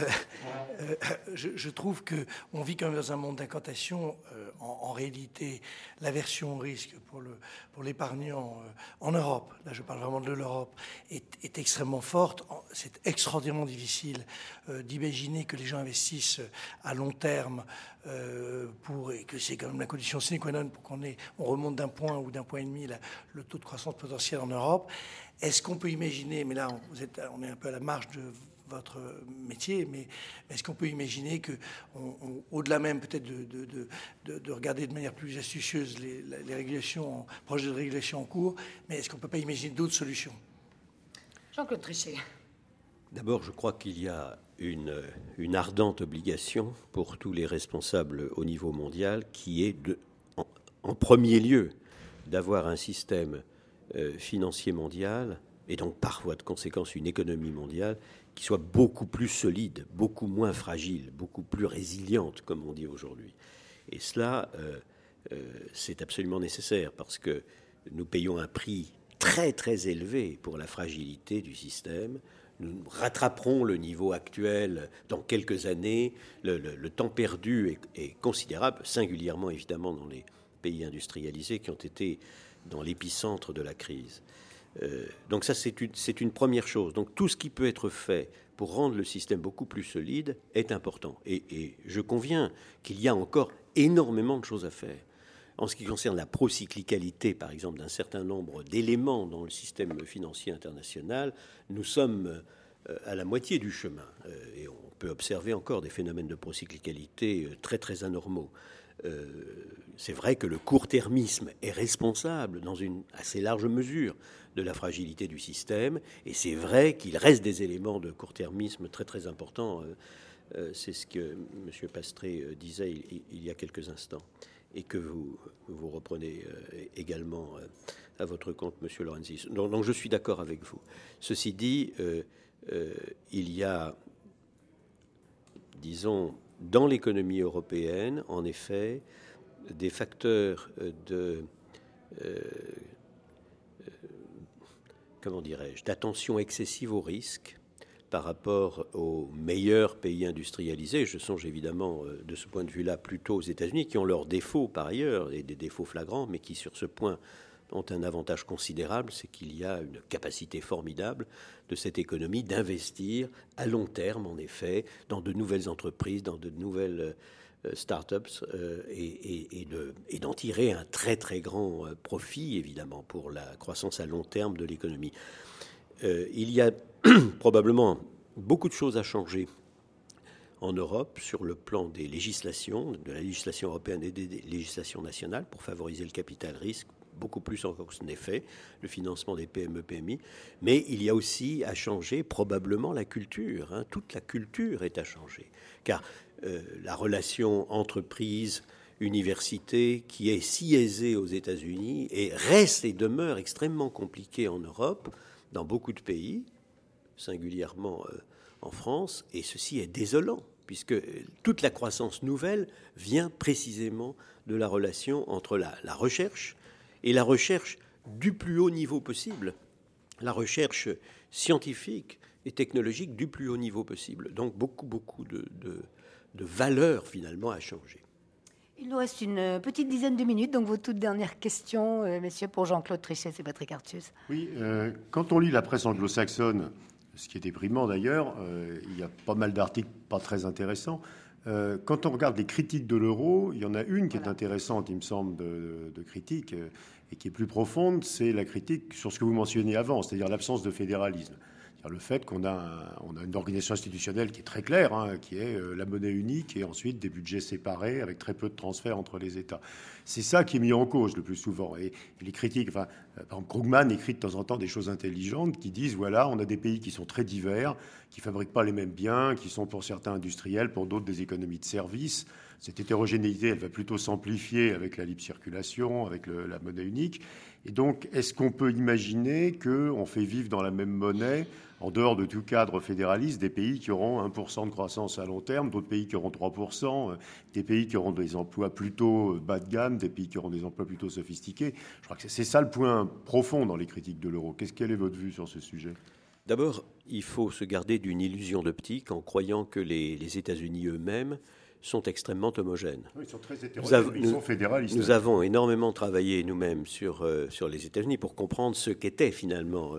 je trouve qu'on vit quand même dans un monde d'incantation. En réalité, l'aversion au risque pour l'épargnant en Europe, là je parle vraiment de l'Europe, est extrêmement forte. C'est extraordinairement difficile d'imaginer que les gens investissent à long terme et que c'est quand même la condition sine qua non pour qu'on remonte d'un point ou d'un point et demi le taux de croissance potentielle en Europe. Est-ce qu'on peut imaginer, mais là on est un peu à la marge de votre métier, mais est-ce qu'on peut imaginer que, au-delà même peut-être de regarder de manière plus astucieuse les régulations, projets de régulation en cours, mais est-ce qu'on ne peut pas imaginer d'autres solutions? Jean-Claude Trichet. D'abord, je crois qu'il y a une ardente obligation pour tous les responsables au niveau mondial qui est, en premier lieu, d'avoir un système financier mondial, et donc par voie de conséquence une économie mondiale qui soit beaucoup plus solide, beaucoup moins fragile, beaucoup plus résiliente, comme on dit aujourd'hui. Et cela, c'est absolument nécessaire parce que nous payons un prix très très élevé pour la fragilité du système. Nous rattraperons le niveau actuel dans quelques années. Le temps perdu est considérable, singulièrement évidemment dans les pays industrialisés qui ont été dans l'épicentre de la crise. Donc ça, c'est une première chose. Donc tout ce qui peut être fait pour rendre le système beaucoup plus solide est important. Et je conviens qu'il y a encore énormément de choses à faire. En ce qui concerne la procyclicalité, par exemple, d'un certain nombre d'éléments dans le système financier international, nous sommes à la moitié du chemin. Et on peut observer encore des phénomènes de procyclicalité très, très anormaux. C'est vrai que le court-termisme est responsable, dans une assez large mesure, de la fragilité du système. Et c'est vrai qu'il reste des éléments de court-termisme très, très importants. C'est ce que M. Pastré disait il y a quelques instants. Et que vous reprenez également à votre compte, M. Lorenzi. Donc je suis d'accord avec vous. Ceci dit, il y a, disons, dans l'économie européenne, en effet, des facteurs d'attention excessive au risque par rapport aux meilleurs pays industrialisés. Je songe évidemment de ce point de vue-là plutôt aux États-Unis, qui ont leurs défauts par ailleurs, et des défauts flagrants, mais qui sur ce point ont un avantage considérable, c'est qu'il y a une capacité formidable de cette économie d'investir à long terme, en effet, dans de nouvelles entreprises, dans de nouvelles start-ups, et d'en tirer un très très grand profit, évidemment, pour la croissance à long terme de l'économie. Il y a probablement beaucoup de choses à changer en Europe sur le plan des législations, de la législation européenne et des législations nationales pour favoriser le capital risque, beaucoup plus encore que ce n'est fait, le financement des PME, PMI. Mais il y a aussi à changer probablement la culture. Toute la culture est à changer. Car la relation entreprise-université, qui est si aisée aux États-Unis, et reste et demeure extrêmement compliquée en Europe, dans beaucoup de pays, singulièrement en France, et ceci est désolant, puisque toute la croissance nouvelle vient précisément de la relation entre la recherche, et la recherche du plus haut niveau possible, la recherche scientifique et technologique du plus haut niveau possible. Donc beaucoup de valeur finalement à changer. Il nous reste une petite dizaine de minutes, donc vos toutes dernières questions, messieurs, pour Jean-Claude Trichet et Patrick Artius. Oui, quand on lit la presse anglo-saxonne, ce qui est déprimant d'ailleurs, il y a pas mal d'articles pas très intéressants. Quand on regarde les critiques de l'euro, il y en a une qui est intéressante, il me semble, de critique, et qui est plus profonde, c'est la critique sur ce que vous mentionniez avant, c'est-à-dire l'absence de fédéralisme. C'est-à-dire le fait qu'on a une organisation institutionnelle qui est très claire, qui est la monnaie unique et ensuite des budgets séparés avec très peu de transferts entre les États. C'est ça qui est mis en cause le plus souvent. Et les critiques, par exemple, Krugman écrit de temps en temps des choses intelligentes qui disent, voilà, on a des pays qui sont très divers, qui ne fabriquent pas les mêmes biens, qui sont pour certains industriels, pour d'autres des économies de services. Cette hétérogénéité, elle va plutôt s'amplifier avec la libre circulation, avec la monnaie unique. Et donc, est-ce qu'on peut imaginer qu'on fait vivre dans la même monnaie, en dehors de tout cadre fédéraliste, des pays qui auront 1% de croissance à long terme, d'autres pays qui auront 3%, des pays qui auront des emplois plutôt bas de gamme, des pays qui auront des emplois plutôt sophistiqués? Je crois que c'est ça le point profond dans les critiques de l'euro. Quelle est votre vue sur ce sujet? D'abord, il faut se garder d'une illusion d'optique en croyant que les États-Unis eux-mêmes sont extrêmement homogènes. Oui, ils sont très hétérogènes, ils sont fédéralistes. Nous avons énormément travaillé nous-mêmes sur les États-Unis pour comprendre ce qu'étaient finalement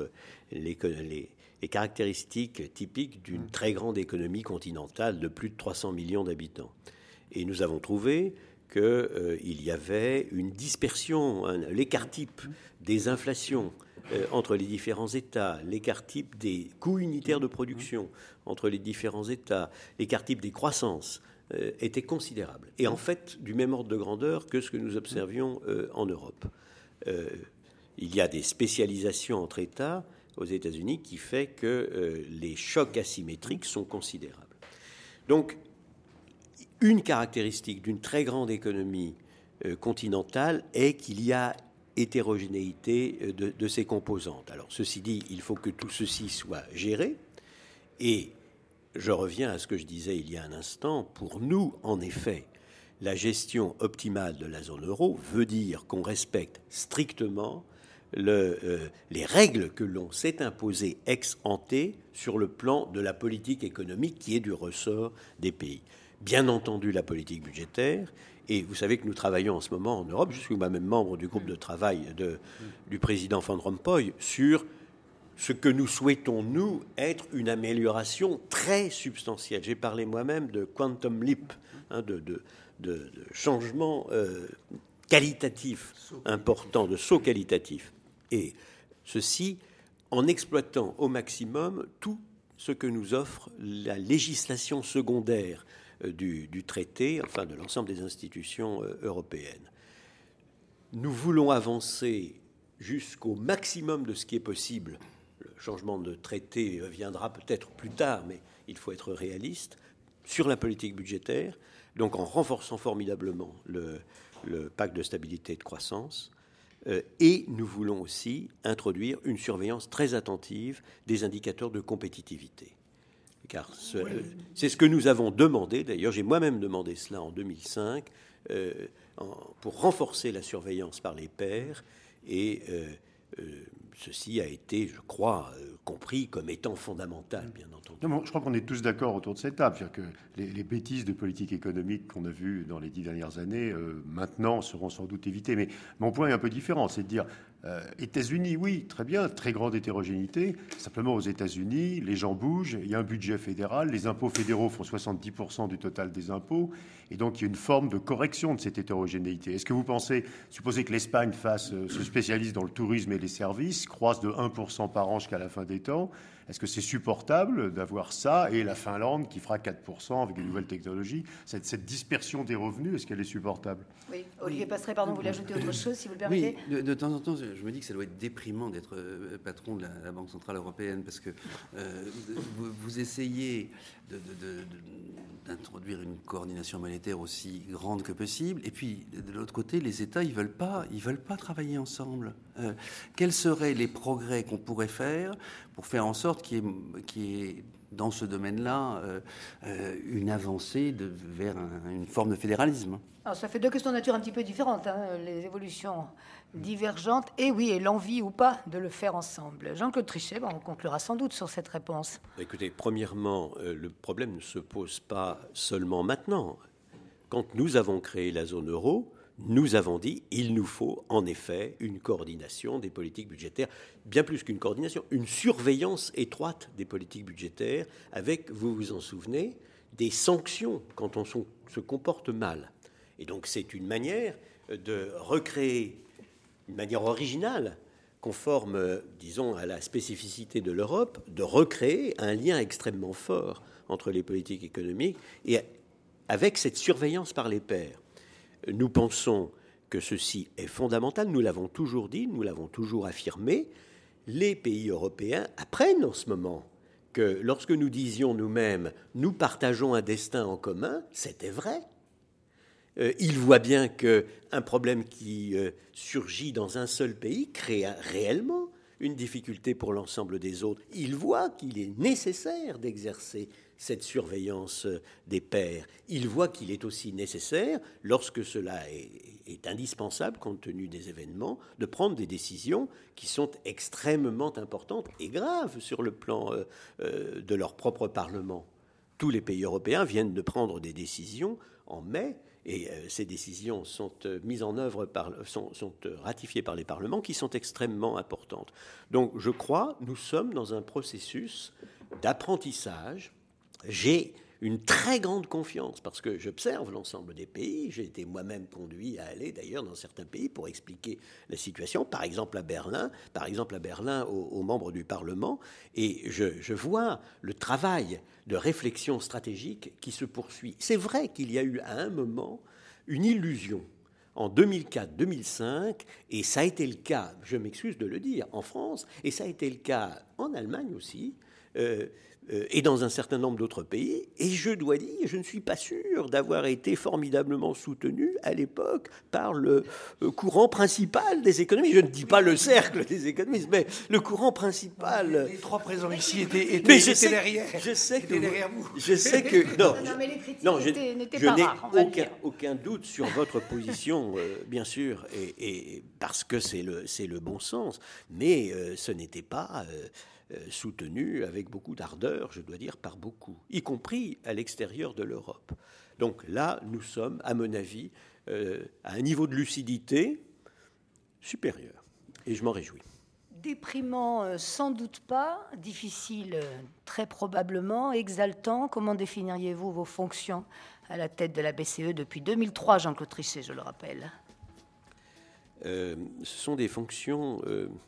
les caractéristiques typiques d'une très grande économie continentale de plus de 300 millions d'habitants. Et nous avons trouvé qu'il y avait une dispersion, l'écart type des inflations entre les différents États, l'écart type des coûts unitaires de production entre les différents États, l'écart type des croissances était considérable. Et en fait, du même ordre de grandeur que ce que nous observions en Europe. Il y a des spécialisations entre États aux États-Unis qui fait que les chocs asymétriques sont considérables. Donc, une caractéristique d'une très grande économie continentale est qu'il y a hétérogénéité de ses composantes. Alors, ceci dit, il faut que tout ceci soit géré. Et je reviens à ce que je disais il y a un instant. Pour nous, en effet, la gestion optimale de la zone euro veut dire qu'on respecte strictement les règles que l'on s'est imposées ex ante sur le plan de la politique économique qui est du ressort des pays. Bien entendu, la politique budgétaire. Et vous savez que nous travaillons en ce moment en Europe, je suis moi-même membre du groupe de travail du président Van Rompuy, sur ce que nous souhaitons, nous, être une amélioration très substantielle. J'ai parlé moi-même de quantum leap, de changement qualitatif important, de saut qualitatif. Et ceci en exploitant au maximum tout ce que nous offre la législation secondaire du traité, enfin de l'ensemble des institutions européennes. Nous voulons avancer jusqu'au maximum de ce qui est possible. Le changement de traité viendra peut-être plus tard, mais il faut être réaliste sur la politique budgétaire, donc en renforçant formidablement le pacte de stabilité et de croissance. Et nous voulons aussi introduire une surveillance très attentive des indicateurs de compétitivité. Car c'est ce que nous avons demandé, d'ailleurs j'ai moi-même demandé cela en 2005, pour renforcer la surveillance par les pairs, et ceci a été, je crois, compris comme étant fondamental, bien entendu. Non, je crois qu'on est tous d'accord autour de cette table. C'est-à-dire que les bêtises de politique économique qu'on a vues dans les 10 dernières années, maintenant, seront sans doute évitées. Mais mon point est un peu différent, c'est de dire, États-Unis, oui, très bien, très grande hétérogénéité. Simplement, aux États-Unis, les gens bougent, il y a un budget fédéral, les impôts fédéraux font 70% du total des impôts, et donc il y a une forme de correction de cette hétérogénéité. Est-ce que vous pensez, supposez que l'Espagne se spécialise dans le tourisme et les services, croisse de 1% par an jusqu'à la fin des temps, est-ce que c'est supportable d'avoir ça, et la Finlande qui fera 4% avec les nouvelles technologies? Cette dispersion des revenus, est-ce qu'elle est supportable? Oui, Olivier Passeret, pardon, vous voulez ajouter autre chose, si vous le permettez? Oui, de temps en temps, je me dis que ça doit être déprimant d'être patron de la Banque Centrale Européenne, parce que vous essayez d'introduire une coordination monétaire aussi grande que possible, et puis de l'autre côté, les États, ils veulent pas travailler ensemble. Quels seraient les progrès qu'on pourrait faire pour faire en sorte qu'il y ait dans ce domaine-là une avancée vers une forme de fédéralisme. Alors, ça fait deux questions de nature un petit peu différentes, les évolutions divergentes, et l'envie ou pas de le faire ensemble. Jean-Claude Trichet, on conclura sans doute sur cette réponse. Écoutez, premièrement, le problème ne se pose pas seulement maintenant. Quand nous avons créé la zone euro, nous avons dit il nous faut en effet une coordination des politiques budgétaires, bien plus qu'une coordination, une surveillance étroite des politiques budgétaires avec, vous vous en souvenez, des sanctions quand on se comporte mal. Et donc c'est une manière de recréer, une manière originale, conforme, disons, à la spécificité de l'Europe, de recréer un lien extrêmement fort entre les politiques économiques et avec cette surveillance par les pairs. Nous pensons que ceci est fondamental, nous l'avons toujours dit, nous l'avons toujours affirmé. Les pays européens apprennent en ce moment que lorsque nous disions nous-mêmes « nous partageons un destin en commun », c'était vrai. Ils voient bien qu'un problème qui surgit dans un seul pays crée réellement une difficulté pour l'ensemble des autres. Ils voient qu'il est nécessaire d'exercer cette surveillance des pairs. Ils voient qu'il est aussi nécessaire, lorsque cela est indispensable compte tenu des événements, de prendre des décisions qui sont extrêmement importantes et graves sur le plan de leur propre Parlement. Tous les pays européens viennent de prendre des décisions en mai, et ces décisions sont mises en œuvre sont ratifiées par les parlements qui sont extrêmement importantes. Donc je crois nous sommes dans un processus d'apprentissage. J'ai une très grande confiance parce que j'observe l'ensemble des pays. J'ai été moi-même conduit à aller d'ailleurs dans certains pays pour expliquer la situation, par exemple à Berlin aux membres du Parlement, et je vois le travail de réflexion stratégique qui se poursuit. C'est vrai qu'il y a eu à un moment une illusion en 2004-2005, et ça a été le cas, je m'excuse de le dire, en France, et ça a été le cas en Allemagne aussi, et dans un certain nombre d'autres pays. Et je dois dire, je ne suis pas sûr d'avoir été formidablement soutenu à l'époque par le courant principal des économistes. Je ne dis pas le cercle des économistes, mais le courant principal. Les trois présents ici étaient derrière. Je sais que derrière vous. Je sais que non, mais les critiques n'étaient je pas n'ai rares, on va le dire. aucun doute sur votre position, bien sûr, et parce que c'est le bon sens, mais ce n'était pas soutenu avec beaucoup d'ardeur, je dois dire, par beaucoup, y compris à l'extérieur de l'Europe. Donc là, nous sommes, à mon avis, à un niveau de lucidité supérieur, et je m'en réjouis. Déprimant, sans doute pas, difficile, très probablement, exaltant. Comment définiriez-vous vos fonctions à la tête de la BCE depuis 2003, Jean-Claude Trichet, je le rappelle? Ce sont des fonctions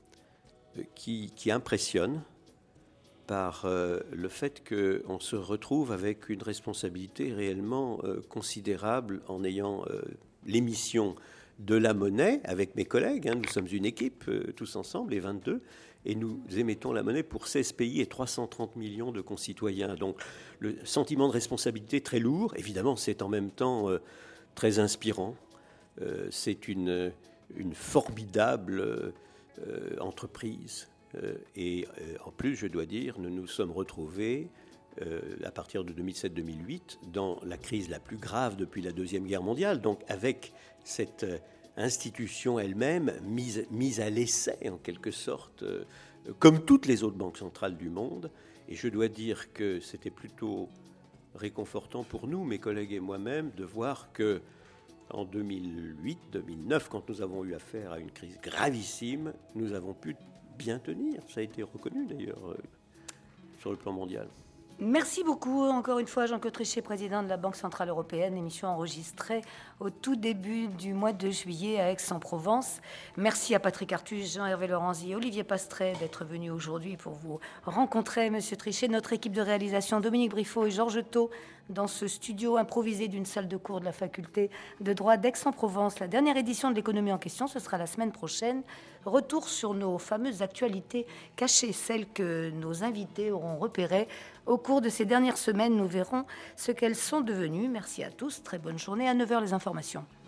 qui impressionnent par le fait qu'on se retrouve avec une responsabilité réellement considérable en ayant l'émission de la monnaie avec mes collègues. Nous sommes une équipe, tous ensemble, les 22, et nous émettons la monnaie pour 16 pays et 330 millions de concitoyens. Donc le sentiment de responsabilité très lourd. Évidemment, c'est en même temps très inspirant. C'est une formidable entreprise. Et en plus, je dois dire, nous nous sommes retrouvés à partir de 2007-2008 dans la crise la plus grave depuis la Deuxième Guerre mondiale, donc avec cette institution elle-même mise à l'essai en quelque sorte, comme toutes les autres banques centrales du monde. Et je dois dire que c'était plutôt réconfortant pour nous, mes collègues et moi-même, de voir que en 2008-2009, quand nous avons eu affaire à une crise gravissime, nous avons pu bien tenir. Ça a été reconnu d'ailleurs sur le plan mondial. Merci beaucoup encore une fois Jean-Claude Trichet, président de la Banque Centrale Européenne, émission enregistrée au tout début du mois de juillet à Aix-en-Provence. Merci à Patrick Artus, Jean-Hervé Lorenzi et Olivier Pastret d'être venus aujourd'hui pour vous rencontrer, Monsieur Trichet. Notre équipe de réalisation, Dominique Briffaut et Georges Thau, dans ce studio improvisé d'une salle de cours de la faculté de droit d'Aix-en-Provence. La dernière édition de l'économie en question, ce sera la semaine prochaine. Retour sur nos fameuses actualités cachées, celles que nos invités auront repérées au cours de ces dernières semaines. Nous verrons ce qu'elles sont devenues. Merci à tous. Très bonne journée. À 9h, les informations.